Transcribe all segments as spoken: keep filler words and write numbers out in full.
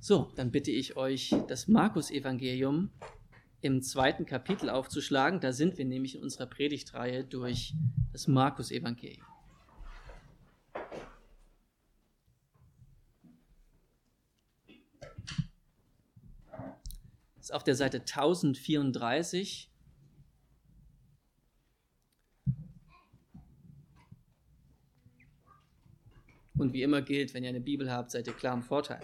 So, dann bitte ich euch, das Markus-Evangelium im zweiten Kapitel aufzuschlagen. Da sind wir nämlich in unserer Predigtreihe durch das Markus-Evangelium. Das ist auf der Seite tausendvierunddreißig. Und wie immer gilt, wenn ihr eine Bibel habt, seid ihr klar im Vorteil.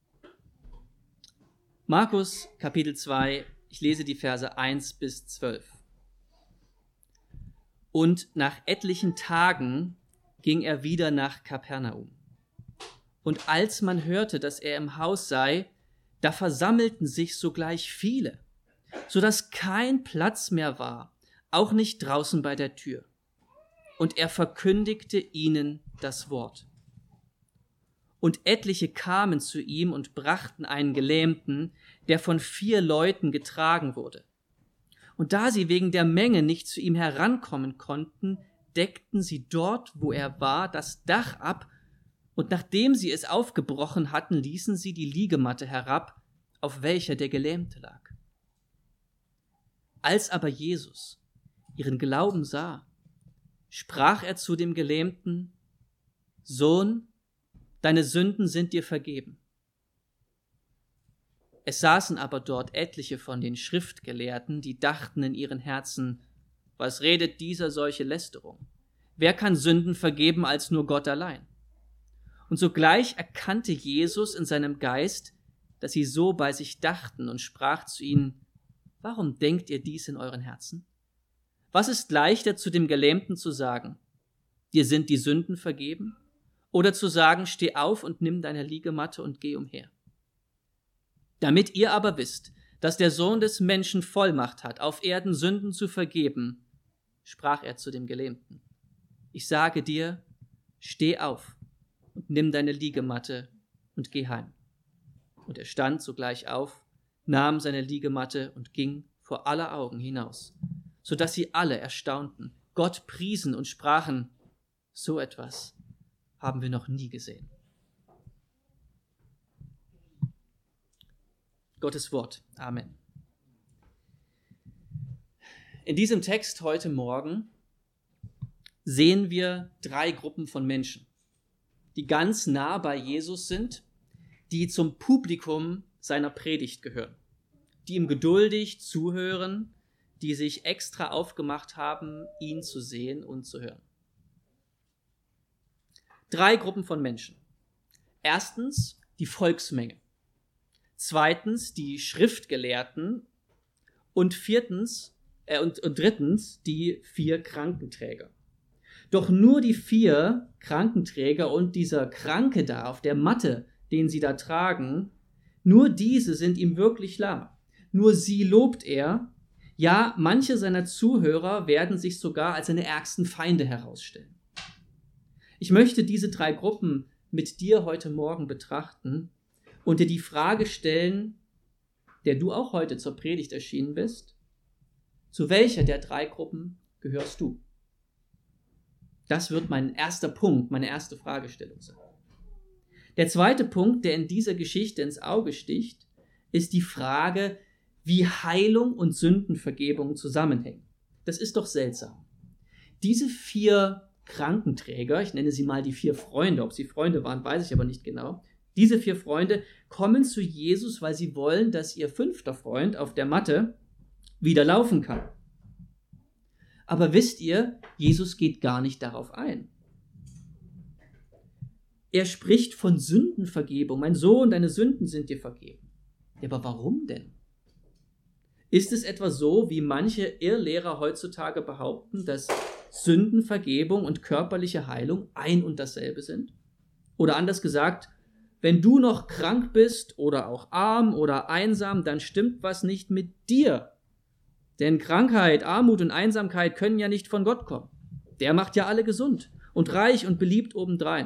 Markus, Kapitel zwei, ich lese die Verse eins bis zwölf. Und nach etlichen Tagen ging er wieder nach Kapernaum. Und als man hörte, dass er im Haus sei, da versammelten sich sogleich viele, so dass kein Platz mehr war, auch nicht draußen bei der Tür. Und er verkündigte ihnen das Wort. Und etliche kamen zu ihm und brachten einen Gelähmten, der von vier Leuten getragen wurde. Und da sie wegen der Menge nicht zu ihm herankommen konnten, deckten sie dort, wo er war, das Dach ab, und nachdem sie es aufgebrochen hatten, ließen sie die Liegematte herab, auf welcher der Gelähmte lag. Als aber Jesus ihren Glauben sah, sprach er zu dem Gelähmten: Sohn, deine Sünden sind dir vergeben. Es saßen aber dort etliche von den Schriftgelehrten, die dachten in ihren Herzen: Was redet dieser solche Lästerung? Wer kann Sünden vergeben als nur Gott allein? Und sogleich erkannte Jesus in seinem Geist, dass sie so bei sich dachten, und sprach zu ihnen: Warum denkt ihr dies in euren Herzen? Was ist leichter, zu dem Gelähmten zu sagen: Dir sind die Sünden vergeben? Oder zu sagen: Steh auf und nimm deine Liegematte und geh umher. Damit ihr aber wisst, dass der Sohn des Menschen Vollmacht hat, auf Erden Sünden zu vergeben, sprach er zu dem Gelähmten: Ich sage dir, steh auf und nimm deine Liegematte und geh heim. Und er stand sogleich auf, nahm seine Liegematte und ging vor aller Augen hinaus, so dass sie alle erstaunten, Gott priesen und sprachen: So etwas haben wir noch nie gesehen. Gottes Wort. Amen. In diesem Text heute Morgen sehen wir drei Gruppen von Menschen, die ganz nah bei Jesus sind, die zum Publikum seiner Predigt gehören, die ihm geduldig zuhören, die sich extra aufgemacht haben, ihn zu sehen und zu hören. Drei Gruppen von Menschen. Erstens die Volksmenge. Zweitens die Schriftgelehrten. Und viertens äh, und, und drittens die vier Krankenträger. Doch nur die vier Krankenträger und dieser Kranke da auf der Matte, den sie da tragen, nur diese sind ihm wirklich nah. Nur sie lobt er. Ja, manche seiner Zuhörer werden sich sogar als seine ärgsten Feinde herausstellen. Ich möchte diese drei Gruppen mit dir heute Morgen betrachten und dir die Frage stellen, der du auch heute zur Predigt erschienen bist: Zu welcher der drei Gruppen gehörst du? Das wird mein erster Punkt, meine erste Fragestellung sein. Der zweite Punkt, der in dieser Geschichte ins Auge sticht, ist die Frage, wie Heilung und Sündenvergebung zusammenhängen. Das ist doch seltsam. Diese vier Krankenträger, ich nenne sie mal die vier Freunde, ob sie Freunde waren, weiß ich aber nicht genau. Diese vier Freunde kommen zu Jesus, weil sie wollen, dass ihr fünfter Freund auf der Matte wieder laufen kann. Aber wisst ihr, Jesus geht gar nicht darauf ein. Er spricht von Sündenvergebung. Mein Sohn, deine Sünden sind dir vergeben. Ja, aber warum denn? Ist es etwa so, wie manche Irrlehrer heutzutage behaupten, dass Sündenvergebung und körperliche Heilung ein und dasselbe sind? Oder anders gesagt, wenn du noch krank bist oder auch arm oder einsam, dann stimmt was nicht mit dir. Denn Krankheit, Armut und Einsamkeit können ja nicht von Gott kommen. Der macht ja alle gesund und reich und beliebt obendrein.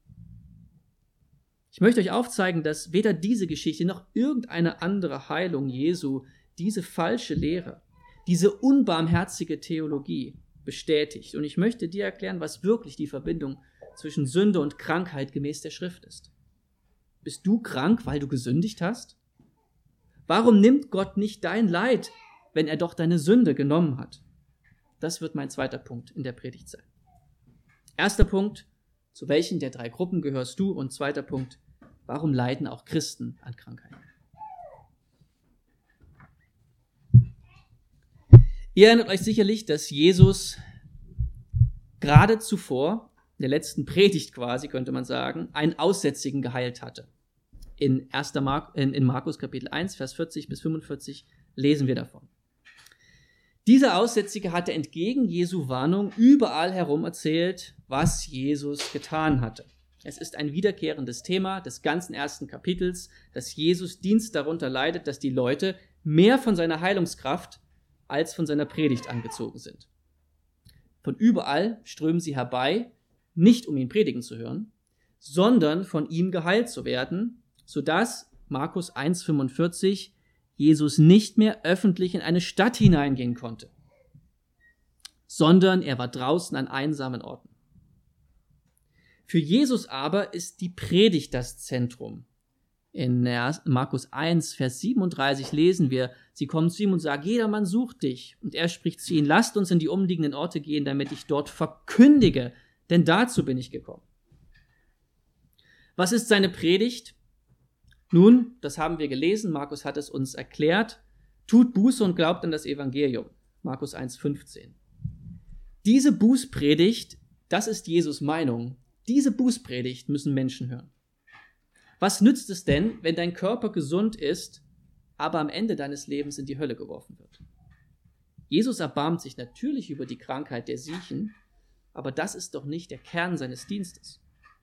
Ich möchte euch aufzeigen, dass weder diese Geschichte noch irgendeine andere Heilung Jesu diese falsche Lehre, diese unbarmherzige Theologie bestätigt. Und ich möchte dir erklären, was wirklich die Verbindung zwischen Sünde und Krankheit gemäß der Schrift ist. Bist du krank, weil du gesündigt hast? Warum nimmt Gott nicht dein Leid, wenn er doch deine Sünde genommen hat? Das wird mein zweiter Punkt in der Predigt sein. Erster Punkt, zu welchen der drei Gruppen gehörst du? Und zweiter Punkt, warum leiden auch Christen an Krankheiten? Ihr erinnert euch sicherlich, dass Jesus gerade zuvor, in der letzten Predigt quasi, könnte man sagen, einen Aussätzigen geheilt hatte. In, erster Mark, in, in Markus Kapitel eins, Vers vierzig bis fünfundvierzig lesen wir davon. Dieser Aussätzige hatte entgegen Jesu Warnung überall herum erzählt, was Jesus getan hatte. Es ist ein wiederkehrendes Thema des ganzen ersten Kapitels, dass Jesus Dienst darunter leidet, dass die Leute mehr von seiner Heilungskraft als von seiner Predigt angezogen sind. Von überall strömen sie herbei, nicht um ihn predigen zu hören, sondern von ihm geheilt zu werden, sodass Markus eins fünfundvierzig Jesus nicht mehr öffentlich in eine Stadt hineingehen konnte, sondern er war draußen an einsamen Orten. Für Jesus aber ist die Predigt das Zentrum. In Markus eins, Vers siebenunddreißig lesen wir, sie kommen zu ihm und sagen, jedermann sucht dich. Und er spricht zu ihnen, lasst uns in die umliegenden Orte gehen, damit ich dort verkündige, denn dazu bin ich gekommen. Was ist seine Predigt? Nun, das haben wir gelesen, Markus hat es uns erklärt, tut Buße und glaubt an das Evangelium. Markus eins fünfzehn. Diese Bußpredigt, das ist Jesus' Meinung, diese Bußpredigt müssen Menschen hören. Was nützt es denn, wenn dein Körper gesund ist, aber am Ende deines Lebens in die Hölle geworfen wird? Jesus erbarmt sich natürlich über die Krankheit der Siechen, aber das ist doch nicht der Kern seines Dienstes.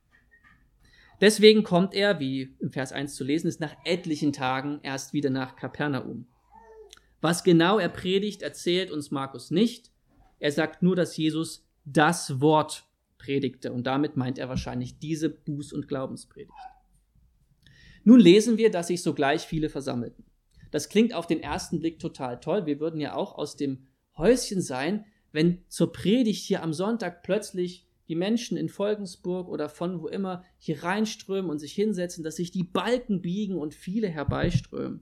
Deswegen kommt er, wie im Vers eins zu lesen ist, nach etlichen Tagen erst wieder nach Kapernaum. Was genau er predigt, erzählt uns Markus nicht. Er sagt nur, dass Jesus das Wort predigte und damit meint er wahrscheinlich diese Buß- und Glaubenspredigt. Nun lesen wir, dass sich sogleich viele versammelten. Das klingt auf den ersten Blick total toll. Wir würden ja auch aus dem Häuschen sein, wenn zur Predigt hier am Sonntag plötzlich die Menschen in Volkensburg oder von wo immer hier reinströmen und sich hinsetzen, dass sich die Balken biegen und viele herbeiströmen.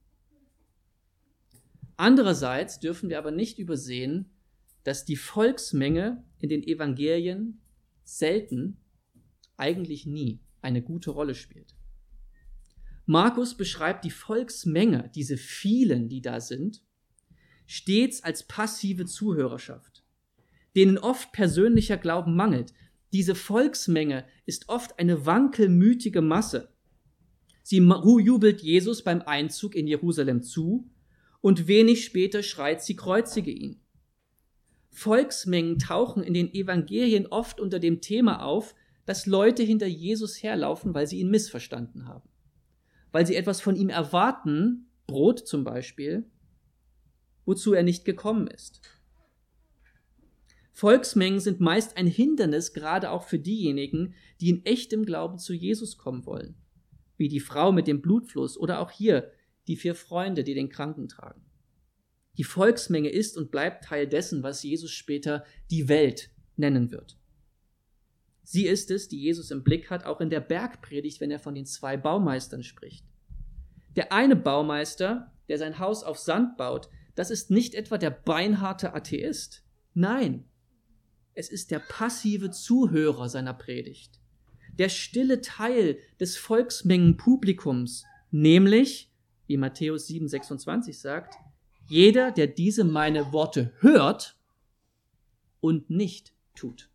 Andererseits dürfen wir aber nicht übersehen, dass die Volksmenge in den Evangelien selten, eigentlich nie, eine gute Rolle spielt. Markus beschreibt die Volksmenge, diese vielen, die da sind, stets als passive Zuhörerschaft, denen oft persönlicher Glauben mangelt. Diese Volksmenge ist oft eine wankelmütige Masse. Sie jubelt Jesus beim Einzug in Jerusalem zu und wenig später schreit sie, kreuzige ihn. Volksmengen tauchen in den Evangelien oft unter dem Thema auf, dass Leute hinter Jesus herlaufen, weil sie ihn missverstanden haben. Weil sie etwas von ihm erwarten, Brot zum Beispiel, wozu er nicht gekommen ist. Volksmengen sind meist ein Hindernis, gerade auch für diejenigen, die in echtem Glauben zu Jesus kommen wollen, wie die Frau mit dem Blutfluss oder auch hier die vier Freunde, die den Kranken tragen. Die Volksmenge ist und bleibt Teil dessen, was Jesus später die Welt nennen wird. Sie ist es, die Jesus im Blick hat, auch in der Bergpredigt, wenn er von den zwei Baumeistern spricht. Der eine Baumeister, der sein Haus auf Sand baut, das ist nicht etwa der beinharte Atheist. Nein, es ist der passive Zuhörer seiner Predigt. Der stille Teil des Volksmengenpublikums, nämlich, wie Matthäus sieben sechsundzwanzig sagt, jeder, der diese meine Worte hört und nicht tut.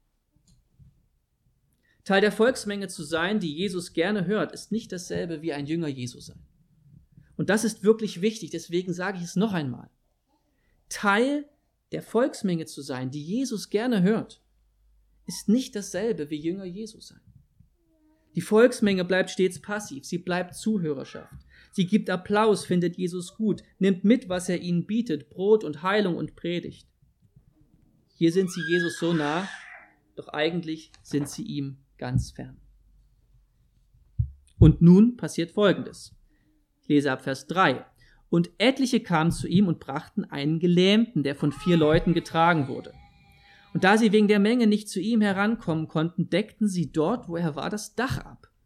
Teil der Volksmenge zu sein, die Jesus gerne hört, ist nicht dasselbe wie ein Jünger Jesu sein. Und das ist wirklich wichtig, deswegen sage ich es noch einmal. Teil der Volksmenge zu sein, die Jesus gerne hört, ist nicht dasselbe wie Jünger Jesu sein. Die Volksmenge bleibt stets passiv, sie bleibt Zuhörerschaft. Sie gibt Applaus, findet Jesus gut, nimmt mit, was er ihnen bietet, Brot und Heilung und Predigt. Hier sind sie Jesus so nah, doch eigentlich sind sie ihm ganz fern. Und nun passiert Folgendes. Ich lese ab Vers drei. Und etliche kamen zu ihm und brachten einen Gelähmten, der von vier Leuten getragen wurde. Und da sie wegen der Menge nicht zu ihm herankommen konnten, deckten sie dort, wo er war, das Dach ab.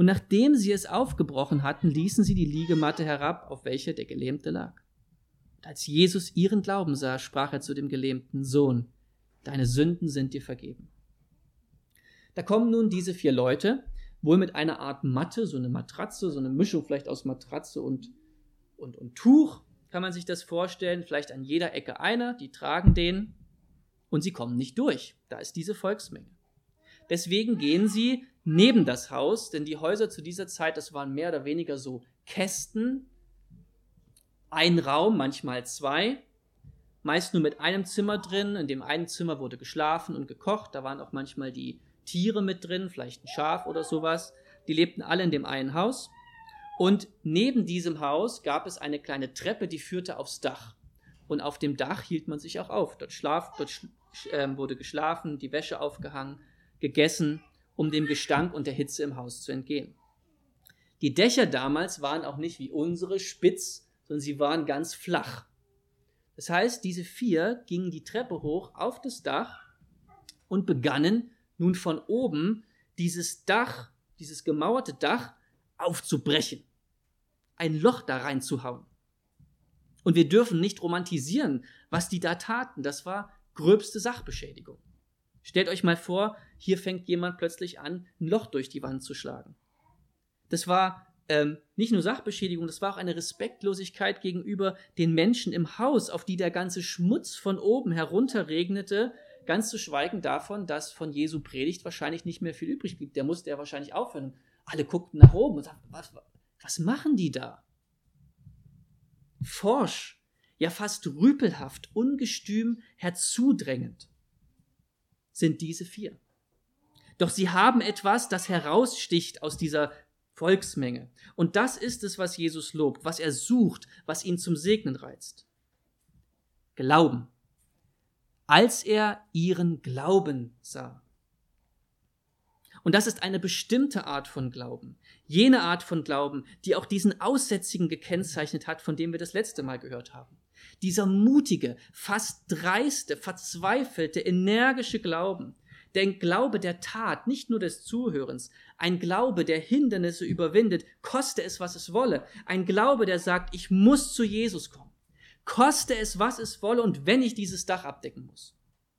Und nachdem sie es aufgebrochen hatten, ließen sie die Liegematte herab, auf welcher der Gelähmte lag. Und als Jesus ihren Glauben sah, sprach er zu dem Gelähmten: Sohn, deine Sünden sind dir vergeben. Da kommen nun diese vier Leute, wohl mit einer Art Matte, so eine Matratze, so eine Mischung vielleicht aus Matratze und, und, und Tuch, kann man sich das vorstellen, vielleicht an jeder Ecke einer, die tragen den und sie kommen nicht durch. Da ist diese Volksmenge. Deswegen gehen sie neben das Haus, denn die Häuser zu dieser Zeit, das waren mehr oder weniger so Kästen, ein Raum, manchmal zwei, meist nur mit einem Zimmer drin. In dem einen Zimmer wurde geschlafen und gekocht, da waren auch manchmal die Tiere mit drin, vielleicht ein Schaf oder sowas. Die lebten alle in dem einen Haus. Und neben diesem Haus gab es eine kleine Treppe, die führte aufs Dach. Und auf dem Dach hielt man sich auch auf. Dort, schlaf, dort sch, äh, wurde geschlafen, die Wäsche aufgehangen, gegessen, um dem Gestank und der Hitze im Haus zu entgehen. Die Dächer damals waren auch nicht wie unsere spitz, sondern sie waren ganz flach. Das heißt, diese vier gingen die Treppe hoch auf das Dach und begannen nun von oben dieses Dach, dieses gemauerte Dach aufzubrechen, ein Loch da reinzuhauen. Und wir dürfen nicht romantisieren, was die da taten. Das war gröbste Sachbeschädigung. Stellt euch mal vor, hier fängt jemand plötzlich an, ein Loch durch die Wand zu schlagen. Das war ähm, nicht nur Sachbeschädigung, das war auch eine Respektlosigkeit gegenüber den Menschen im Haus, auf die der ganze Schmutz von oben herunterregnete, ganz zu schweigen davon, dass von Jesu Predigt wahrscheinlich nicht mehr viel übrig blieb. Der musste ja wahrscheinlich aufhören. Alle guckten nach oben und sagten, was, was machen die da? Forsch, ja fast rüpelhaft, ungestüm, herzudrängend sind diese vier. Doch sie haben etwas, das heraussticht aus dieser Volksmenge. Und das ist es, was Jesus lobt, was er sucht, was ihn zum Segnen reizt. Glauben. Als er ihren Glauben sah. Und das ist eine bestimmte Art von Glauben. Jene Art von Glauben, die auch diesen Aussätzigen gekennzeichnet hat, von dem wir das letzte Mal gehört haben. Dieser mutige, fast dreiste, verzweifelte, energische Glauben. Der Glaube der Tat, nicht nur des Zuhörens. Ein Glaube, der Hindernisse überwindet, koste es, was es wolle. Ein Glaube, der sagt, ich muss zu Jesus kommen. Koste es, was es wolle, und wenn ich dieses Dach abdecken muss.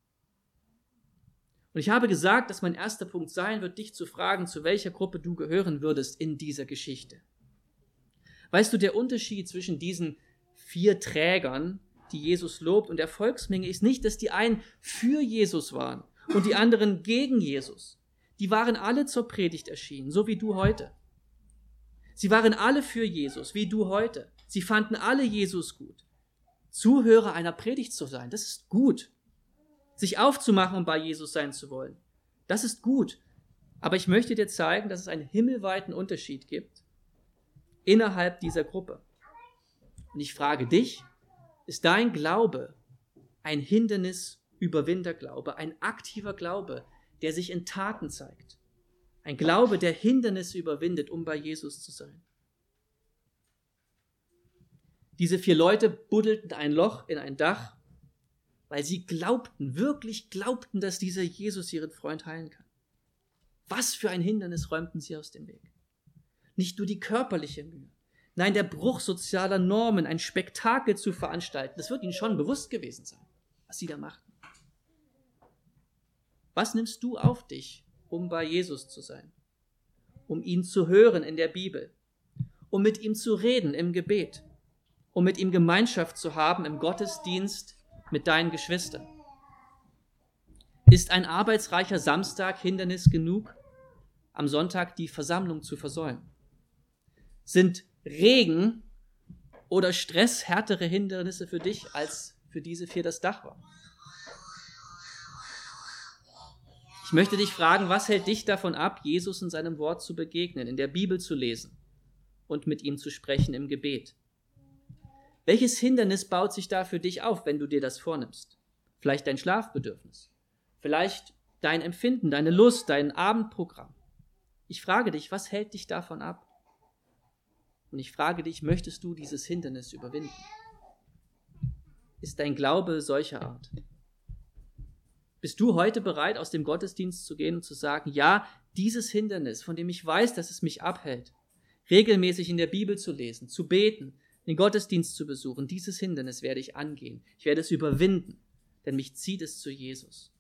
Und ich habe gesagt, dass mein erster Punkt sein wird, dich zu fragen, zu welcher Gruppe du gehören würdest in dieser Geschichte. Weißt du, der Unterschied zwischen diesen vier Trägern, die Jesus lobt, und der Volksmenge ist nicht, dass die einen für Jesus waren und die anderen gegen Jesus. Die waren alle zur Predigt erschienen, so wie du heute. Sie waren alle für Jesus, wie du heute. Sie fanden alle Jesus gut. Zuhörer einer Predigt zu sein, das ist gut. Sich aufzumachen, um bei Jesus sein zu wollen, das ist gut. Aber ich möchte dir zeigen, dass es einen himmelweiten Unterschied gibt innerhalb dieser Gruppe. Und ich frage dich, ist dein Glaube ein Hindernisüberwinderglaube, ein aktiver Glaube, der sich in Taten zeigt? Ein Glaube, der Hindernisse überwindet, um bei Jesus zu sein? Diese vier Leute buddelten ein Loch in ein Dach, weil sie glaubten, wirklich glaubten, dass dieser Jesus ihren Freund heilen kann. Was für ein Hindernis räumten sie aus dem Weg? Nicht nur die körperliche Mühe, nein, der Bruch sozialer Normen, ein Spektakel zu veranstalten, das wird ihnen schon bewusst gewesen sein, was sie da machten. Was nimmst du auf dich, um bei Jesus zu sein? Um ihn zu hören in der Bibel, um mit ihm zu reden im Gebet, um mit ihm Gemeinschaft zu haben im Gottesdienst mit deinen Geschwistern? Ist ein arbeitsreicher Samstag Hindernis genug, am Sonntag die Versammlung zu versäumen? Sind Regen oder Stress härtere Hindernisse für dich, als für diese vier das Dach war? Ich möchte dich fragen, was hält dich davon ab, Jesus in seinem Wort zu begegnen, in der Bibel zu lesen und mit ihm zu sprechen im Gebet? Welches Hindernis baut sich da für dich auf, wenn du dir das vornimmst? Vielleicht dein Schlafbedürfnis, vielleicht dein Empfinden, deine Lust, dein Abendprogramm. Ich frage dich, was hält dich davon ab? Und ich frage dich, möchtest du dieses Hindernis überwinden? Ist dein Glaube solcher Art? Bist du heute bereit, aus dem Gottesdienst zu gehen und zu sagen, ja, Dieses Hindernis, von dem ich weiß, dass es mich abhält, regelmäßig in der Bibel zu lesen, zu beten, den Gottesdienst zu besuchen, dieses Hindernis werde ich angehen. Ich werde es überwinden, denn mich zieht es zu Jesus.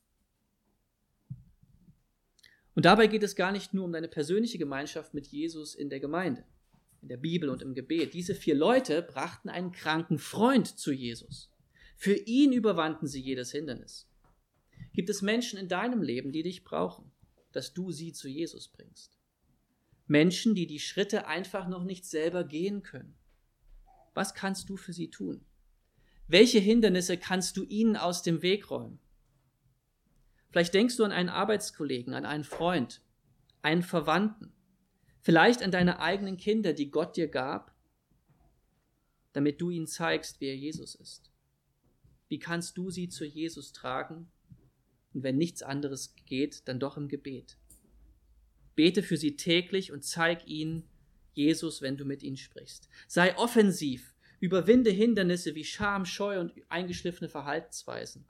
Und dabei geht es gar nicht nur um deine persönliche Gemeinschaft mit Jesus in der Gemeinde, in der Bibel und im Gebet. Diese vier Leute brachten einen kranken Freund zu Jesus. Für ihn überwanden sie jedes Hindernis. Gibt es Menschen in deinem Leben, die dich brauchen, dass du sie zu Jesus bringst? Menschen, die die Schritte einfach noch nicht selber gehen können. Was kannst du für sie tun? Welche Hindernisse kannst du ihnen aus dem Weg räumen? Vielleicht denkst du an einen Arbeitskollegen, an einen Freund, einen Verwandten, vielleicht an deine eigenen Kinder, die Gott dir gab, damit du ihnen zeigst, wer Jesus ist. Wie kannst du sie zu Jesus tragen? Und wenn nichts anderes geht, dann doch im Gebet. Bete für sie täglich und zeig ihnen Jesus, wenn du mit ihnen sprichst. Sei offensiv, überwinde Hindernisse wie Scham, Scheu und eingeschliffene Verhaltensweisen.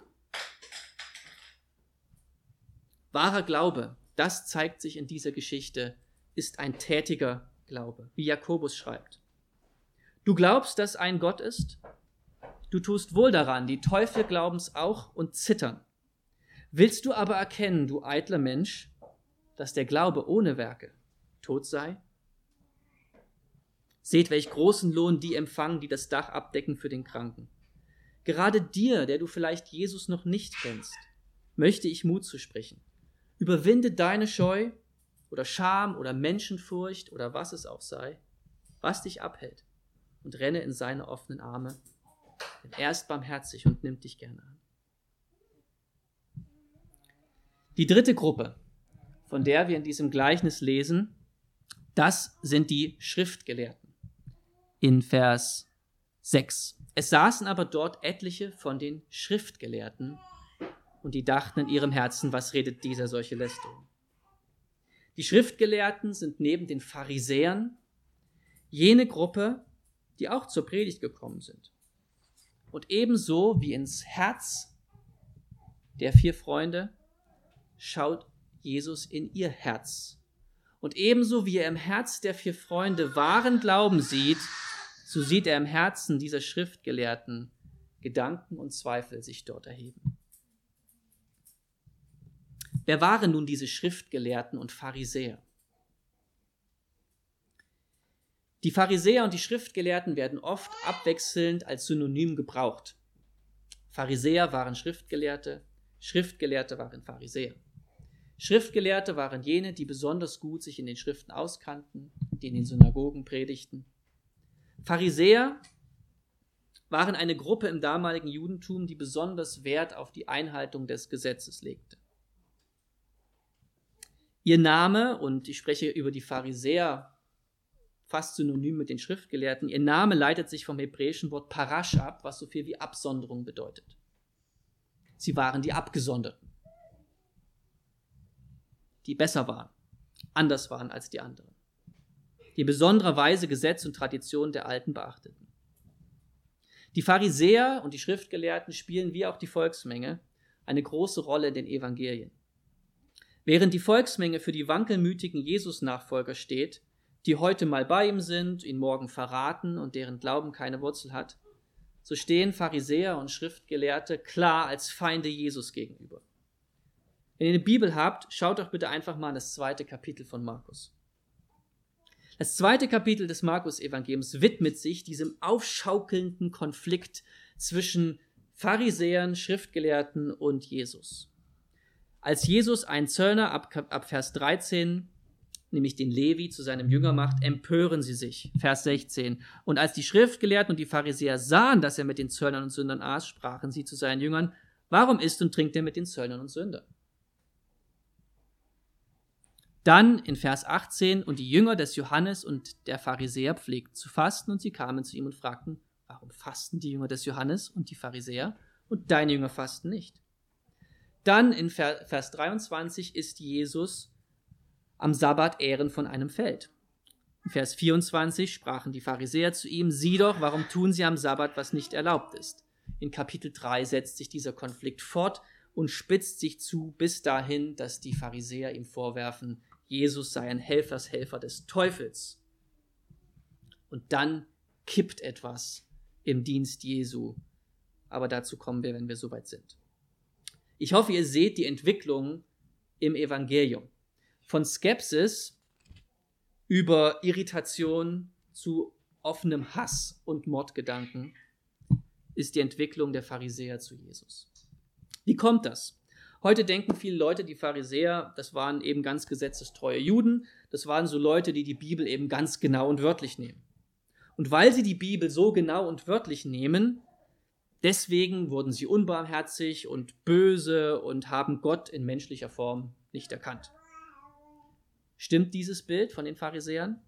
Wahrer Glaube, das zeigt sich in dieser Geschichte, ist ein tätiger Glaube, wie Jakobus schreibt. Du glaubst, dass ein Gott ist? Du tust wohl daran, die Teufel glauben's auch und zittern. Willst du aber erkennen, du eitler Mensch, dass der Glaube ohne Werke tot sei? Seht, welch großen Lohn die empfangen, die das Dach abdecken für den Kranken. Gerade dir, der du vielleicht Jesus noch nicht kennst, möchte ich Mut zusprechen. Überwinde deine Scheu oder Scham oder Menschenfurcht oder was es auch sei, was dich abhält, und renne in seine offenen Arme, denn er ist barmherzig und nimmt dich gerne an. Die dritte Gruppe, von der wir in diesem Gleichnis lesen, das sind die Schriftgelehrten. In Vers sechs. Es saßen aber dort etliche von den Schriftgelehrten, und die dachten in ihrem Herzen, was redet dieser solche Lästerung? Die Schriftgelehrten sind neben den Pharisäern jene Gruppe, die auch zur Predigt gekommen sind. Und ebenso wie ins Herz der vier Freunde schaut Jesus in ihr Herz. Und ebenso wie er im Herz der vier Freunde wahren Glauben sieht, so sieht er im Herzen dieser Schriftgelehrten Gedanken und Zweifel sich dort erheben. Wer waren nun diese Schriftgelehrten und Pharisäer? Die Pharisäer und die Schriftgelehrten werden oft abwechselnd als Synonym gebraucht. Pharisäer waren Schriftgelehrte, Schriftgelehrte waren Pharisäer. Schriftgelehrte waren jene, die besonders gut sich in den Schriften auskannten, die in den Synagogen predigten. Pharisäer waren eine Gruppe im damaligen Judentum, die besonders Wert auf die Einhaltung des Gesetzes legte. Ihr Name, und ich spreche über die Pharisäer fast synonym mit den Schriftgelehrten, ihr Name leitet sich vom hebräischen Wort Parash ab, was so viel wie Absonderung bedeutet. Sie waren die Abgesonderten, die besser waren, anders waren als die anderen, die in besonderer Weise Gesetz und Tradition der Alten beachteten. Die Pharisäer und die Schriftgelehrten spielen wie auch die Volksmenge eine große Rolle in den Evangelien. Während die Volksmenge für die wankelmütigen Jesus-Nachfolger steht, die heute mal bei ihm sind, ihn morgen verraten und deren Glauben keine Wurzel hat, so stehen Pharisäer und Schriftgelehrte klar als Feinde Jesus gegenüber. Wenn ihr eine Bibel habt, schaut doch bitte einfach mal in das zweite Kapitel von Markus. Das zweite Kapitel des Markus-Evangeliums widmet sich diesem aufschaukelnden Konflikt zwischen Pharisäern, Schriftgelehrten und Jesus. Als Jesus einen Zöllner ab, ab Vers dreizehn, nämlich den Levi, zu seinem Jünger macht, empören sie sich. Vers sechzehn. Und als die Schriftgelehrten und die Pharisäer sahen, dass er mit den Zöllnern und Sündern aß, sprachen sie zu seinen Jüngern, warum isst und trinkt er mit den Zöllnern und Sündern? Dann in Vers achtzehn, und die Jünger des Johannes und der Pharisäer pflegten zu fasten, und sie kamen zu ihm und fragten, warum fasten die Jünger des Johannes und die Pharisäer und deine Jünger fasten nicht? Dann in Vers dreiundzwanzig ist Jesus am Sabbat Ähren von einem Feld. In Vers vierundzwanzig sprachen die Pharisäer zu ihm, sieh doch, warum tun sie am Sabbat, was nicht erlaubt ist? In Kapitel drei setzt sich dieser Konflikt fort und spitzt sich zu bis dahin, dass die Pharisäer ihm vorwerfen, Jesus sei ein Helfershelfer des Teufels. Und dann kippt etwas im Dienst Jesu. Aber dazu kommen wir, wenn wir soweit sind. Ich hoffe, ihr seht die Entwicklung im Evangelium. Von Skepsis über Irritation zu offenem Hass und Mordgedanken ist die Entwicklung der Pharisäer zu Jesus. Wie kommt das? Heute denken viele Leute, die Pharisäer, das waren eben ganz gesetzestreue Juden, das waren so Leute, die die Bibel eben ganz genau und wörtlich nehmen. Und weil sie die Bibel so genau und wörtlich nehmen, deswegen wurden sie unbarmherzig und böse und haben Gott in menschlicher Form nicht erkannt. Stimmt dieses Bild von den Pharisäern?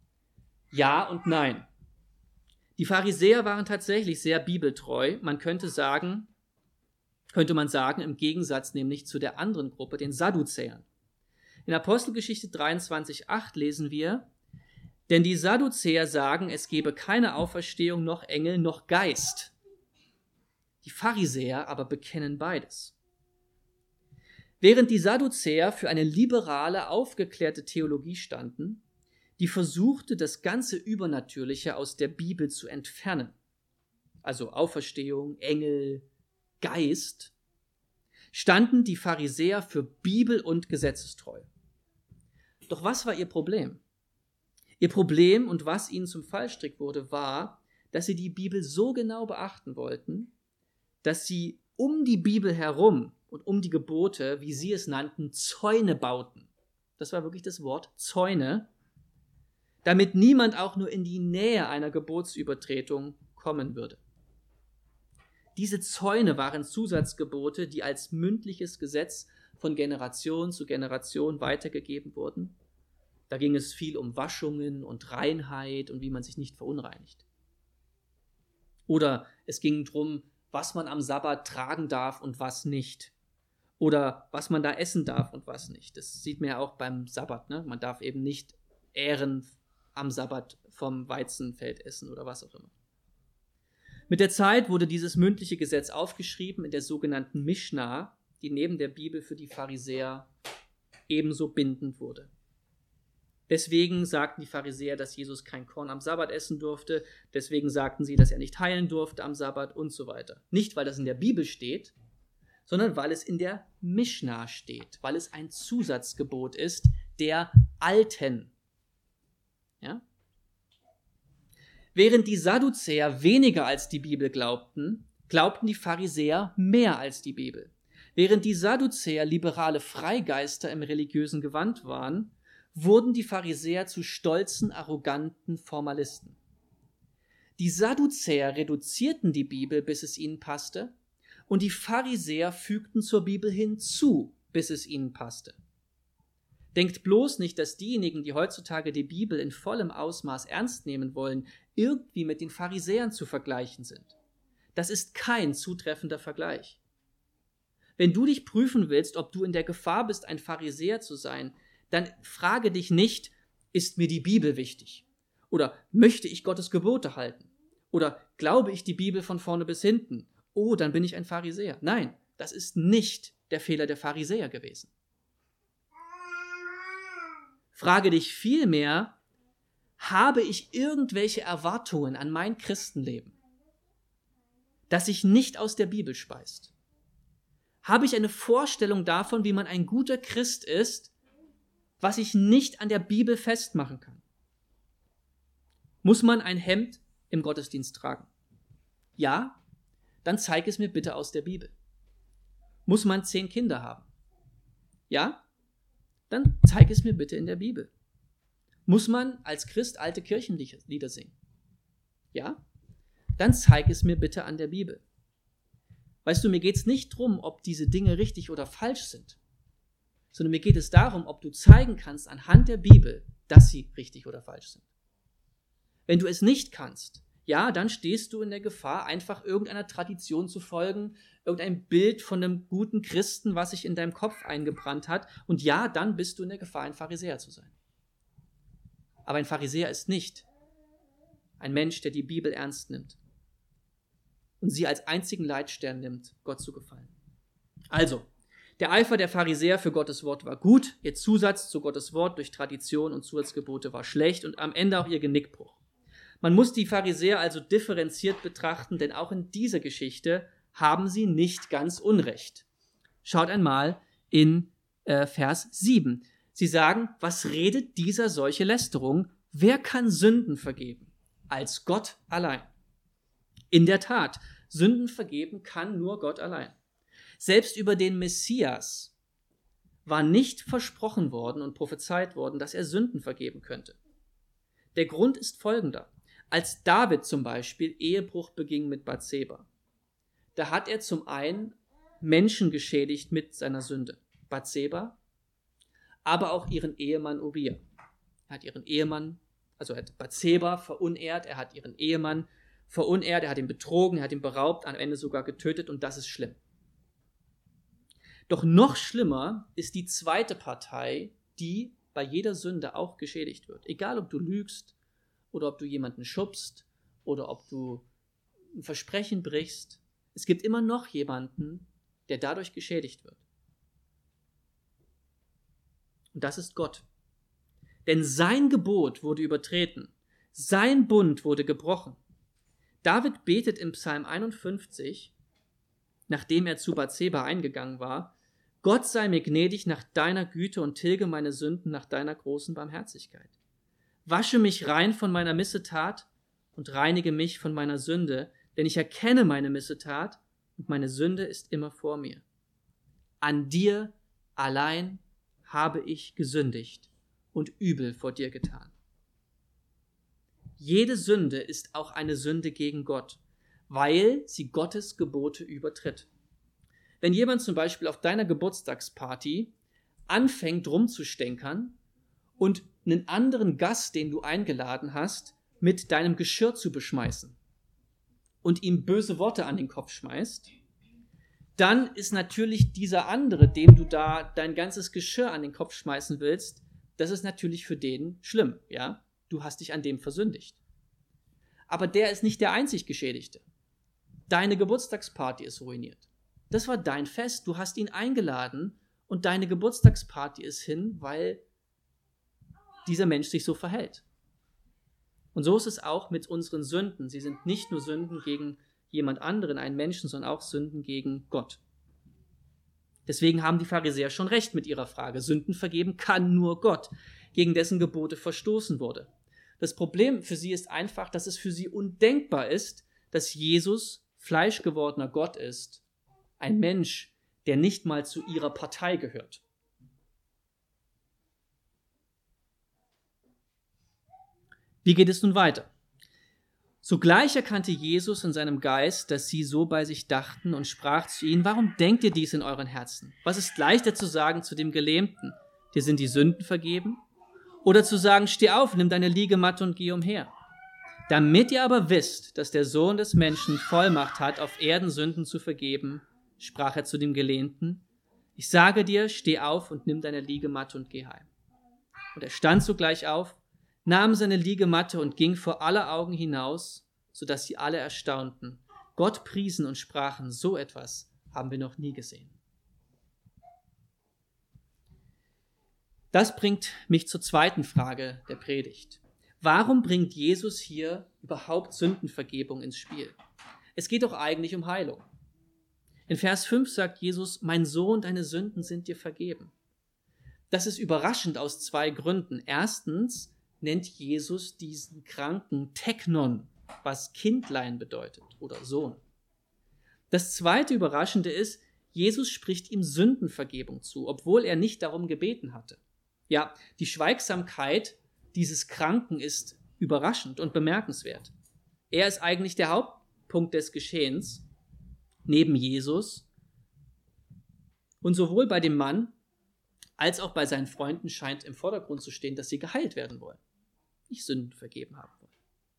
Ja und nein. Die Pharisäer waren tatsächlich sehr bibeltreu. Man könnte sagen, könnte man sagen, im Gegensatz nämlich zu der anderen Gruppe, den Sadduzäern. In Apostelgeschichte dreiundzwanzig acht lesen wir, denn die Sadduzäer sagen, es gebe keine Auferstehung, noch Engel, noch Geist. Die Pharisäer aber bekennen beides. Während die Sadduzäer für eine liberale, aufgeklärte Theologie standen, die versuchte, das ganze Übernatürliche aus der Bibel zu entfernen, also Auferstehung, Engel, Geist, standen die Pharisäer für Bibel und gesetzestreu. Doch was war ihr Problem? Ihr Problem und was ihnen zum Fallstrick wurde, war, dass sie die Bibel so genau beachten wollten, dass sie um die Bibel herum und um die Gebote, wie sie es nannten, Zäune bauten. Das war wirklich das Wort Zäune, damit niemand auch nur in die Nähe einer Gebotsübertretung kommen würde. Diese Zäune waren Zusatzgebote, die als mündliches Gesetz von Generation zu Generation weitergegeben wurden. Da ging es viel um Waschungen und Reinheit und wie man sich nicht verunreinigt. Oder es ging darum, was man am Sabbat tragen darf und was nicht. Oder was man da essen darf und was nicht. Das sieht man ja auch beim Sabbat. Ne? Man darf eben nicht Ähren am Sabbat vom Weizenfeld essen oder was auch immer. Mit der Zeit wurde dieses mündliche Gesetz aufgeschrieben in der sogenannten Mishnah, die neben der Bibel für die Pharisäer ebenso bindend wurde. Deswegen sagten die Pharisäer, dass Jesus kein Korn am Sabbat essen durfte. Deswegen sagten sie, dass er nicht heilen durfte am Sabbat und so weiter. Nicht, weil das in der Bibel steht, sondern weil es in der Mishnah steht, weil es ein Zusatzgebot ist der Alten. Ja? Während die Sadduzäer weniger als die Bibel glaubten, glaubten die Pharisäer mehr als die Bibel. Während die Sadduzäer liberale Freigeister im religiösen Gewand waren, wurden die Pharisäer zu stolzen, arroganten Formalisten. Die Sadduzäer reduzierten die Bibel, bis es ihnen passte, und die Pharisäer fügten zur Bibel hinzu, bis es ihnen passte. Denkt bloß nicht, dass diejenigen, die heutzutage die Bibel in vollem Ausmaß ernst nehmen wollen, irgendwie mit den Pharisäern zu vergleichen sind. Das ist kein zutreffender Vergleich. Wenn du dich prüfen willst, ob du in der Gefahr bist, ein Pharisäer zu sein, dann frage dich nicht, ist mir die Bibel wichtig? Oder möchte ich Gottes Gebote halten? Oder glaube ich die Bibel von vorne bis hinten? Oh, dann bin ich ein Pharisäer. Nein, das ist nicht der Fehler der Pharisäer gewesen. Frage dich vielmehr, habe ich irgendwelche Erwartungen an mein Christenleben, das sich nicht aus der Bibel speist? Habe ich eine Vorstellung davon, wie man ein guter Christ ist, was ich nicht an der Bibel festmachen kann? Muss man ein Hemd im Gottesdienst tragen? Ja? Dann zeig es mir bitte aus der Bibel. Muss man zehn Kinder haben? Ja? Dann zeig es mir bitte in der Bibel. Muss man als Christ alte Kirchenlieder singen? Ja? Dann zeig es mir bitte an der Bibel. Weißt du, mir geht es nicht darum, ob diese Dinge richtig oder falsch sind, sondern mir geht es darum, ob du zeigen kannst anhand der Bibel, dass sie richtig oder falsch sind. Wenn du es nicht kannst, ja, dann stehst du in der Gefahr, einfach irgendeiner Tradition zu folgen, irgendein Bild von einem guten Christen, was sich in deinem Kopf eingebrannt hat. Und ja, dann bist du in der Gefahr, ein Pharisäer zu sein. Aber ein Pharisäer ist nicht ein Mensch, der die Bibel ernst nimmt und sie als einzigen Leitstern nimmt, Gott zu gefallen. Also, der Eifer der Pharisäer für Gottes Wort war gut, ihr Zusatz zu Gottes Wort durch Tradition und Zusatzgebote war schlecht und am Ende auch ihr Genickbruch. Man muss die Pharisäer also differenziert betrachten, denn auch in dieser Geschichte haben sie nicht ganz Unrecht. Schaut einmal in äh, Vers sieben. Sie sagen, was redet dieser solche Lästerung? Wer kann Sünden vergeben? Als Gott allein. In der Tat, Sünden vergeben kann nur Gott allein. Selbst über den Messias war nicht versprochen worden und prophezeit worden, dass er Sünden vergeben könnte. Der Grund ist folgender. Als David zum Beispiel Ehebruch beging mit Bathseba, da hat er zum einen Menschen geschädigt mit seiner Sünde, Bathseba, aber auch ihren Ehemann Uriah. Er hat ihren Ehemann, also er hat Bathseba verunehrt, er hat ihren Ehemann verunehrt, er hat ihn betrogen, er hat ihn beraubt, am Ende sogar getötet und das ist schlimm. Doch noch schlimmer ist die zweite Partei, die bei jeder Sünde auch geschädigt wird. Egal, ob du lügst oder ob du jemanden schubst oder ob du ein Versprechen brichst. Es gibt immer noch jemanden, der dadurch geschädigt wird. Und das ist Gott. Denn sein Gebot wurde übertreten. Sein Bund wurde gebrochen. David betet im Psalm einundfünfzig, nachdem er zu Bathseba eingegangen war, Gott sei mir gnädig nach deiner Güte und tilge meine Sünden nach deiner großen Barmherzigkeit. Wasche mich rein von meiner Missetat und reinige mich von meiner Sünde, denn ich erkenne meine Missetat und meine Sünde ist immer vor mir. An dir allein habe ich gesündigt und übel vor dir getan. Jede Sünde ist auch eine Sünde gegen Gott, weil sie Gottes Gebote übertritt. Wenn jemand zum Beispiel auf deiner Geburtstagsparty anfängt rumzustänkern und einen anderen Gast, den du eingeladen hast, mit deinem Geschirr zu beschmeißen und ihm böse Worte an den Kopf schmeißt, dann ist natürlich dieser andere, dem du da dein ganzes Geschirr an den Kopf schmeißen willst, das ist natürlich für den schlimm, ja? Du hast dich an dem versündigt. Aber der ist nicht der einzig Geschädigte. Deine Geburtstagsparty ist ruiniert. Das war dein Fest, du hast ihn eingeladen und deine Geburtstagsparty ist hin, weil dieser Mensch sich so verhält. Und so ist es auch mit unseren Sünden. Sie sind nicht nur Sünden gegen jemand anderen, einen Menschen, sondern auch Sünden gegen Gott. Deswegen haben die Pharisäer schon recht mit ihrer Frage. Sünden vergeben kann nur Gott, gegen dessen Gebote verstoßen wurde. Das Problem für sie ist einfach, dass es für sie undenkbar ist, dass Jesus fleischgewordener Gott ist, ein Mensch, der nicht mal zu ihrer Partei gehört. Wie geht es nun weiter? Sogleich erkannte Jesus in seinem Geist, dass sie so bei sich dachten und sprach zu ihnen, warum denkt ihr dies in euren Herzen? Was ist leichter zu sagen zu dem Gelähmten, dir sind die Sünden vergeben? Oder zu sagen, steh auf, nimm deine Liegematte und geh umher. Damit ihr aber wisst, dass der Sohn des Menschen Vollmacht hat, auf Erden Sünden zu vergeben, sprach er zu dem Gelähmten, ich sage dir, steh auf und nimm deine Liegematte und geh heim. Und er stand sogleich auf, nahm seine Liegematte und ging vor aller Augen hinaus, sodass sie alle erstaunten, Gott priesen und sprachen, so etwas haben wir noch nie gesehen. Das bringt mich zur zweiten Frage der Predigt. Warum bringt Jesus hier überhaupt Sündenvergebung ins Spiel? Es geht doch eigentlich um Heilung. In Vers fünf sagt Jesus, mein Sohn, deine Sünden sind dir vergeben. Das ist überraschend aus zwei Gründen. Erstens nennt Jesus diesen Kranken Teknon, was Kindlein bedeutet oder Sohn. Das zweite Überraschende ist, Jesus spricht ihm Sündenvergebung zu, obwohl er nicht darum gebeten hatte. Ja, die Schweigsamkeit dieses Kranken ist überraschend und bemerkenswert. Er ist eigentlich der Hauptpunkt des Geschehens, neben Jesus. Und sowohl bei dem Mann als auch bei seinen Freunden scheint im Vordergrund zu stehen, dass sie geheilt werden wollen, nicht Sünden vergeben haben wollen.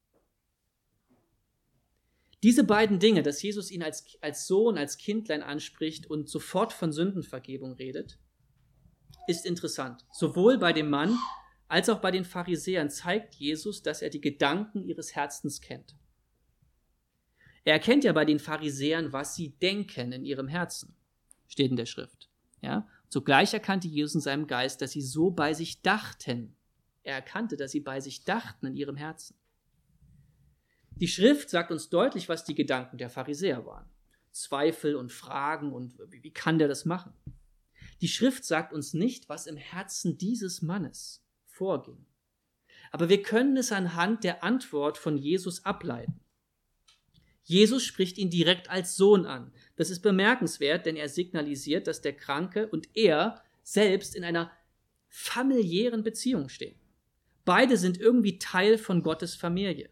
Diese beiden Dinge, dass Jesus ihn als, als Sohn, als Kindlein anspricht und sofort von Sündenvergebung redet, ist interessant. Sowohl bei dem Mann als auch bei den Pharisäern zeigt Jesus, dass er die Gedanken ihres Herzens kennt. Er erkennt ja bei den Pharisäern, was sie denken in ihrem Herzen. steht in der Schrift. Ja? Zugleich erkannte Jesus in seinem Geist, dass sie so bei sich dachten. Er erkannte, dass sie bei sich dachten in ihrem Herzen. Die Schrift sagt uns deutlich, was die Gedanken der Pharisäer waren. Zweifel und Fragen und wie kann der das machen? Die Schrift sagt uns nicht, was im Herzen dieses Mannes vorging. Aber wir können es anhand der Antwort von Jesus ableiten. Jesus spricht ihn direkt als Sohn an. Das ist bemerkenswert, denn er signalisiert, dass der Kranke und er selbst in einer familiären Beziehung stehen. Beide sind irgendwie Teil von Gottes Familie.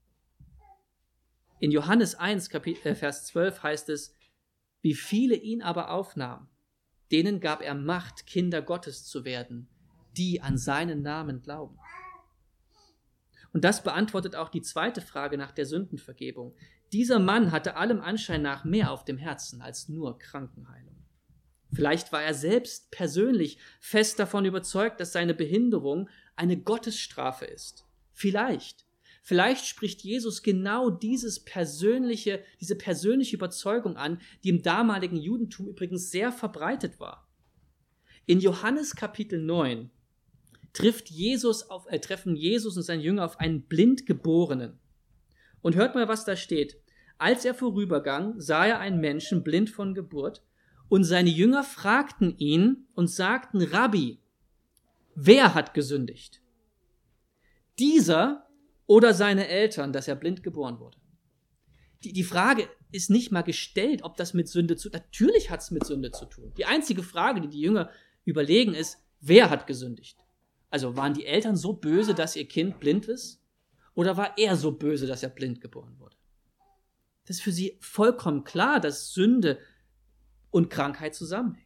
In Johannes eins, Kapitel, Vers zwölf heißt es, wie viele ihn aber aufnahmen, denen gab er Macht, Kinder Gottes zu werden, die an seinen Namen glauben. Und das beantwortet auch die zweite Frage nach der Sündenvergebung. Dieser Mann hatte allem Anschein nach mehr auf dem Herzen als nur Krankenheilung. Vielleicht war er selbst persönlich fest davon überzeugt, dass seine Behinderung eine Gottesstrafe ist. Vielleicht. Vielleicht spricht Jesus genau dieses persönliche, diese persönliche Überzeugung an, die im damaligen Judentum übrigens sehr verbreitet war. In Johannes Kapitel neun trifft Jesus auf, äh, treffen Jesus und sein Jünger auf einen Blindgeborenen. Und hört mal, was da steht. Als er vorübergang, sah er einen Menschen blind von Geburt, und seine Jünger fragten ihn und sagten, Rabbi, wer hat gesündigt? Dieser oder seine Eltern, dass er blind geboren wurde? Die, die Frage ist nicht mal gestellt, ob das mit Sünde zu tun hat. Natürlich hat es mit Sünde zu tun. Die einzige Frage, die die Jünger überlegen, ist, wer hat gesündigt? Also waren die Eltern so böse, dass ihr Kind blind ist? Oder war er so böse, dass er blind geboren wurde? Das ist für sie vollkommen klar, dass Sünde und Krankheit zusammenhängen.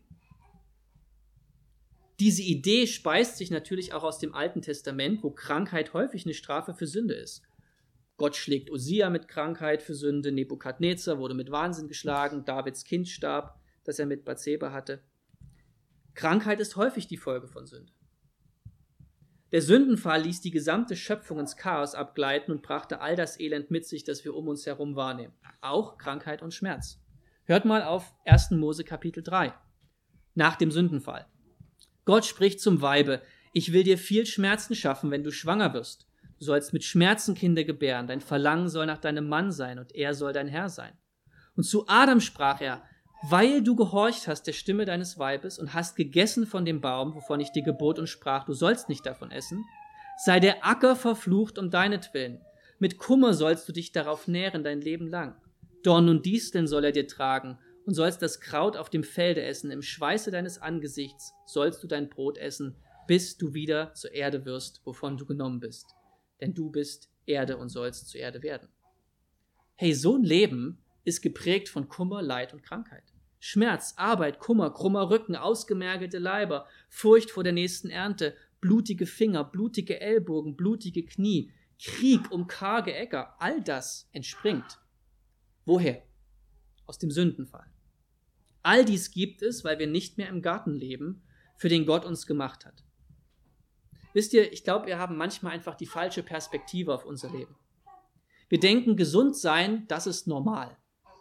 Diese Idee speist sich natürlich auch aus dem Alten Testament, wo Krankheit häufig eine Strafe für Sünde ist. Gott schlägt Usia mit Krankheit für Sünde, Nebukadnezar wurde mit Wahnsinn geschlagen, Davids Kind starb, das er mit Bathseba hatte. Krankheit ist häufig die Folge von Sünde. Der Sündenfall ließ die gesamte Schöpfung ins Chaos abgleiten und brachte all das Elend mit sich, das wir um uns herum wahrnehmen. Auch Krankheit und Schmerz. Hört mal auf ersten Mose Kapitel drei. Nach dem Sündenfall. Gott spricht zum Weibe, ich will dir viel Schmerzen schaffen, wenn du schwanger wirst. Du sollst mit Schmerzen Kinder gebären, dein Verlangen soll nach deinem Mann sein und er soll dein Herr sein. Und zu Adam sprach er, weil du gehorcht hast der Stimme deines Weibes und hast gegessen von dem Baum, wovon ich dir gebot und sprach, du sollst nicht davon essen, sei der Acker verflucht um deinetwillen. Mit Kummer sollst du dich darauf nähren dein Leben lang. Dorn und Disteln soll er dir tragen und sollst das Kraut auf dem Felde essen. Im Schweiße deines Angesichts sollst du dein Brot essen, bis du wieder zur Erde wirst, wovon du genommen bist. Denn du bist Erde und sollst zur Erde werden. Hey, so ein Leben ist geprägt von Kummer, Leid und Krankheit. Schmerz, Arbeit, Kummer, krummer Rücken, ausgemergelte Leiber, Furcht vor der nächsten Ernte, blutige Finger, blutige Ellbogen, blutige Knie, Krieg um karge Äcker, all das entspringt. Woher? Aus dem Sündenfall. All dies gibt es, weil wir nicht mehr im Garten leben, für den Gott uns gemacht hat. Wisst ihr, ich glaube, wir haben manchmal einfach die falsche Perspektive auf unser Leben. Wir denken, gesund sein, das ist normal.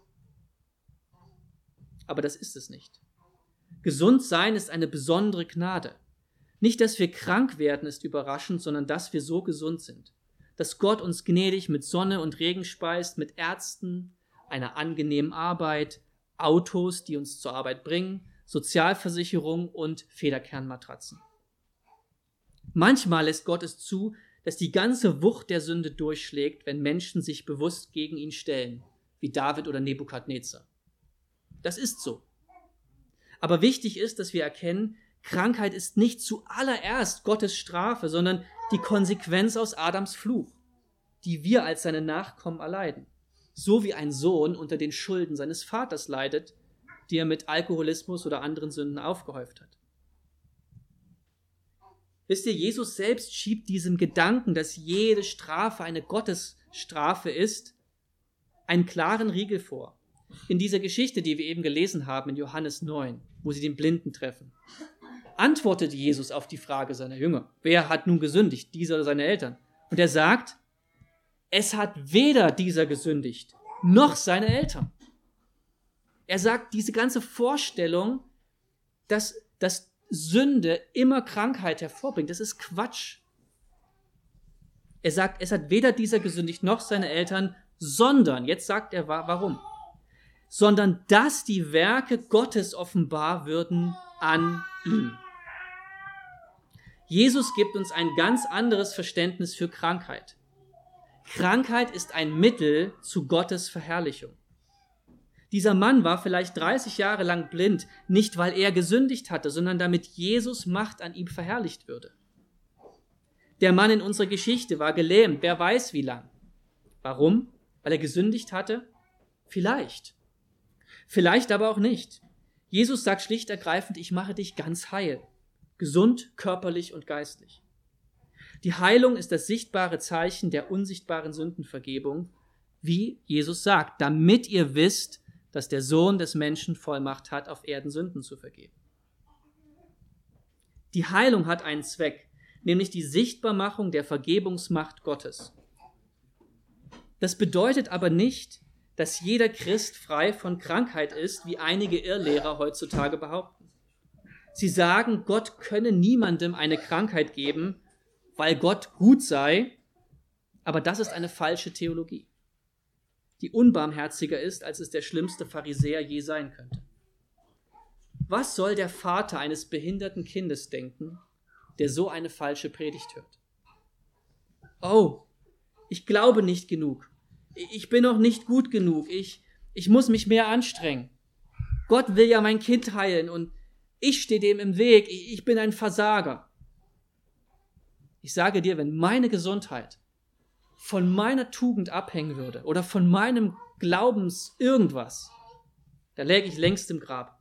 Aber das ist es nicht. Gesund sein ist eine besondere Gnade. Nicht, dass wir krank werden, ist überraschend, sondern dass wir so gesund sind. Dass Gott uns gnädig mit Sonne und Regen speist, mit Ärzten, einer angenehmen Arbeit, Autos, die uns zur Arbeit bringen, Sozialversicherung und Federkernmatratzen. Manchmal lässt Gott es zu, dass die ganze Wucht der Sünde durchschlägt, wenn Menschen sich bewusst gegen ihn stellen, wie David oder Nebukadnezar. Das ist so. Aber wichtig ist, dass wir erkennen, Krankheit ist nicht zuallererst Gottes Strafe, sondern die Konsequenz aus Adams Fluch, die wir als seine Nachkommen erleiden. So wie ein Sohn unter den Schulden seines Vaters leidet, die er mit Alkoholismus oder anderen Sünden aufgehäuft hat. Wisst ihr, Jesus selbst schiebt diesem Gedanken, dass jede Strafe eine Gottesstrafe ist, einen klaren Riegel vor. In dieser Geschichte, die wir eben gelesen haben, in Johannes neun, wo sie den Blinden treffen, antwortet Jesus auf die Frage seiner Jünger. Wer hat nun gesündigt, dieser oder seine Eltern? Und er sagt, es hat weder dieser gesündigt, noch seine Eltern. Er sagt, diese ganze Vorstellung, dass, dass Sünde immer Krankheit hervorbringt, das ist Quatsch. Er sagt, es hat weder dieser gesündigt noch seine Eltern, sondern, jetzt sagt er, warum? Sondern, dass die Werke Gottes offenbar würden an ihm. Jesus gibt uns ein ganz anderes Verständnis für Krankheit. Krankheit ist ein Mittel zu Gottes Verherrlichung. Dieser Mann war vielleicht dreißig Jahre lang blind, nicht weil er gesündigt hatte, sondern damit Jesus Macht an ihm verherrlicht würde. Der Mann in unserer Geschichte war gelähmt, wer weiß wie lang. Warum? Weil er gesündigt hatte? Vielleicht. Vielleicht aber auch nicht. Jesus sagt schlicht ergreifend, ich mache dich ganz heil. Gesund, körperlich und geistlich. Die Heilung ist das sichtbare Zeichen der unsichtbaren Sündenvergebung, wie Jesus sagt, damit ihr wisst, dass der Sohn des Menschen Vollmacht hat, auf Erden Sünden zu vergeben. Die Heilung hat einen Zweck, nämlich die Sichtbarmachung der Vergebungsmacht Gottes. Das bedeutet aber nicht, dass jeder Christ frei von Krankheit ist, wie einige Irrlehrer heutzutage behaupten. Sie sagen, Gott könne niemandem eine Krankheit geben, weil Gott gut sei, aber das ist eine falsche Theologie, die unbarmherziger ist, als es der schlimmste Pharisäer je sein könnte. Was soll der Vater eines behinderten Kindes denken, der so eine falsche Predigt hört? Oh, ich glaube nicht genug. Ich bin noch nicht gut genug. Ich, ich muss mich mehr anstrengen. Gott will ja mein Kind heilen und ich stehe dem im Weg. Ich, ich bin ein Versager. Ich sage dir, wenn meine Gesundheit von meiner Tugend abhängen würde oder von meinem Glaubens irgendwas, da läge ich längst im Grab.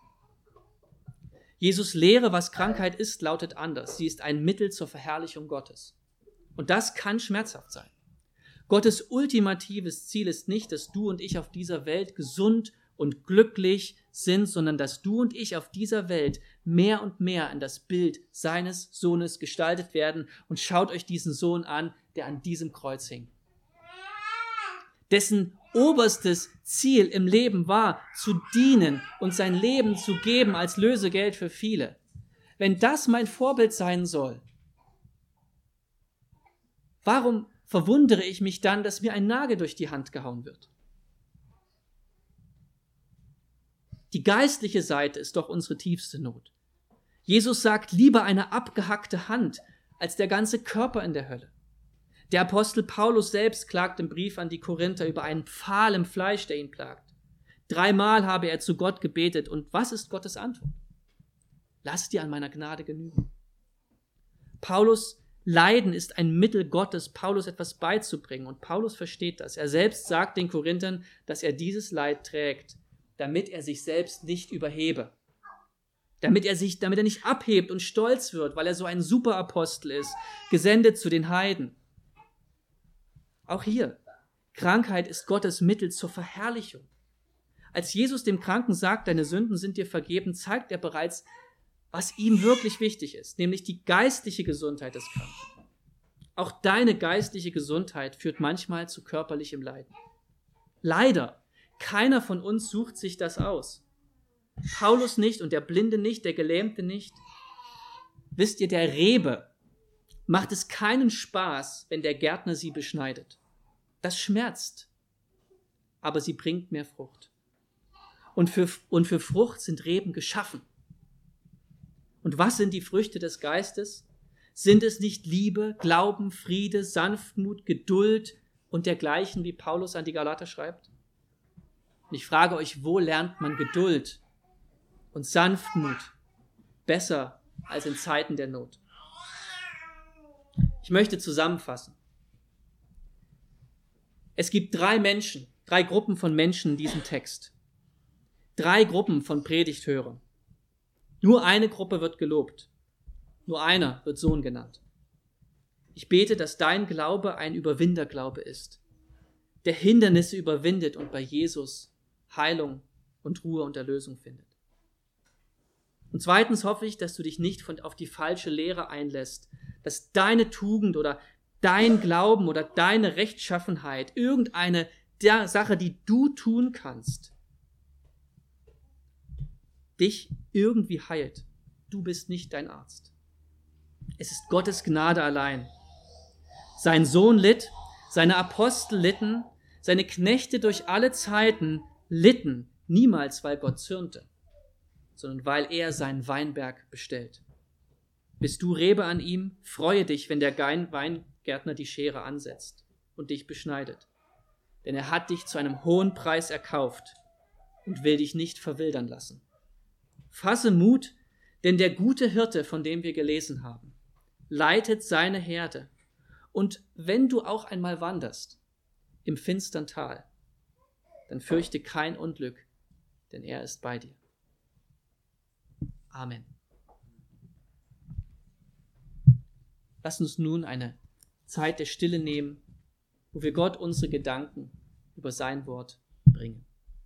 Jesus' Lehre, was Krankheit ist, lautet anders. Sie ist ein Mittel zur Verherrlichung Gottes. Und das kann schmerzhaft sein. Gottes ultimatives Ziel ist nicht, dass du und ich auf dieser Welt gesund und glücklich sind, sondern dass du und ich auf dieser Welt mehr und mehr in das Bild seines Sohnes gestaltet werden. Und schaut euch diesen Sohn an, der an diesem Kreuz hing. Dessen oberstes Ziel im Leben war, zu dienen und sein Leben zu geben als Lösegeld für viele. Wenn das mein Vorbild sein soll, warum verwundere ich mich dann, dass mir ein Nagel durch die Hand gehauen wird? Die geistliche Seite ist doch unsere tiefste Not. Jesus sagt, lieber eine abgehackte Hand als der ganze Körper in der Hölle. Der Apostel Paulus selbst klagt im Brief an die Korinther über einen Pfahl im Fleisch, der ihn plagt. Dreimal habe er zu Gott gebetet. Und was ist Gottes Antwort? Lass dir an meiner Gnade genügen. Paulus Leiden ist ein Mittel Gottes, Paulus etwas beizubringen. Und Paulus versteht das. Er selbst sagt den Korinthern, dass er dieses Leid trägt, damit er sich selbst nicht überhebe. Damit er sich, damit er nicht abhebt und stolz wird, weil er so ein Superapostel ist, gesendet zu den Heiden. Auch hier, Krankheit ist Gottes Mittel zur Verherrlichung. Als Jesus dem Kranken sagt, deine Sünden sind dir vergeben, zeigt er bereits, was ihm wirklich wichtig ist, nämlich die geistliche Gesundheit des Kranken. Auch deine geistliche Gesundheit führt manchmal zu körperlichem Leiden. Leider, keiner von uns sucht sich das aus. Paulus nicht und der Blinde nicht, der Gelähmte nicht. Wisst ihr, der Rebe macht es keinen Spaß, wenn der Gärtner sie beschneidet. Das schmerzt, aber sie bringt mehr Frucht. Und für, und für Frucht sind Reben geschaffen. Und was sind die Früchte des Geistes? Sind es nicht Liebe, Glauben, Friede, Sanftmut, Geduld und dergleichen, wie Paulus an die Galater schreibt? Und ich frage euch, wo lernt man Geduld und Sanftmut besser als in Zeiten der Not? Ich möchte zusammenfassen. Es gibt drei Menschen, drei Gruppen von Menschen in diesem Text. Drei Gruppen von Predigthörern. Nur eine Gruppe wird gelobt. Nur einer wird Sohn genannt. Ich bete, dass dein Glaube ein Überwinderglaube ist, der Hindernisse überwindet und bei Jesus Heilung und Ruhe und Erlösung findet. Und zweitens hoffe ich, dass du dich nicht von, auf die falsche Lehre einlässt, dass deine Tugend oder dein Glauben oder deine Rechtschaffenheit, irgendeine der Sache, die du tun kannst, dich irgendwie heilt. Du bist nicht dein Arzt. Es ist Gottes Gnade allein. Sein Sohn litt, seine Apostel litten, seine Knechte durch alle Zeiten litten, niemals weil Gott zürnte, sondern weil er seinen Weinberg bestellt. Bist du Rebe an ihm, freue dich, wenn der Weingärtner die Schere ansetzt und dich beschneidet. Denn er hat dich zu einem hohen Preis erkauft und will dich nicht verwildern lassen. Fasse Mut, denn der gute Hirte, von dem wir gelesen haben, leitet seine Herde. Und wenn du auch einmal wanderst im finstern Tal, dann fürchte kein Unglück, denn er ist bei dir. Amen. Lass uns nun eine Zeit der Stille nehmen, wo wir Gott unsere Gedanken über sein Wort bringen.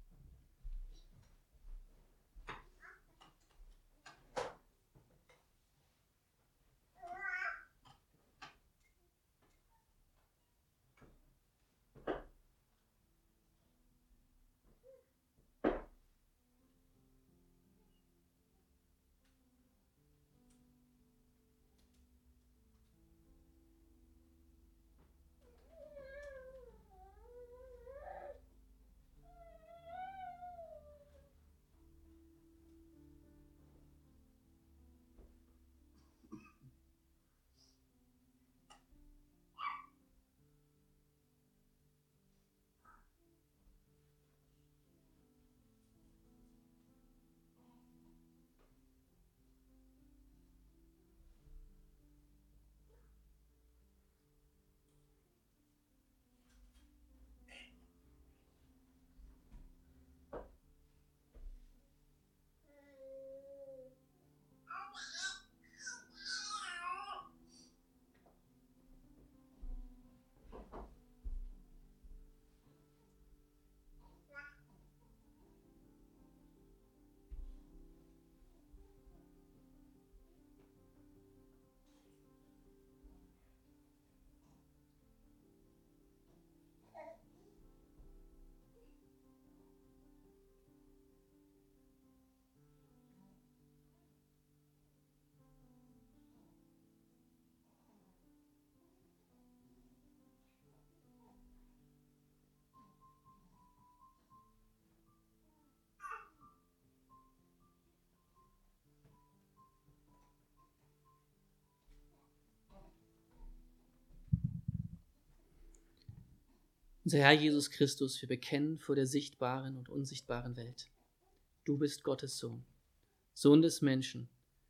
Unser Herr Jesus Christus, wir bekennen vor der sichtbaren und unsichtbaren Welt: Du bist Gottes Sohn, Sohn des Menschen,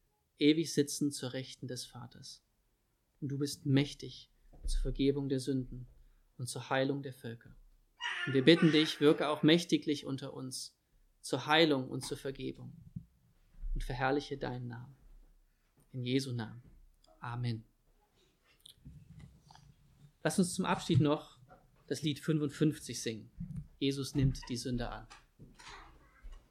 ewig sitzend zur Rechten des Vaters. Und du bist mächtig zur Vergebung der Sünden und zur Heilung der Völker. Und wir bitten dich, wirke auch mächtiglich unter uns zur Heilung und zur Vergebung und verherrliche deinen Namen. In Jesu Namen. Amen. Lass uns zum Abschied noch das Lied fünfundfünfzig singen. Jesus nimmt die Sünde an.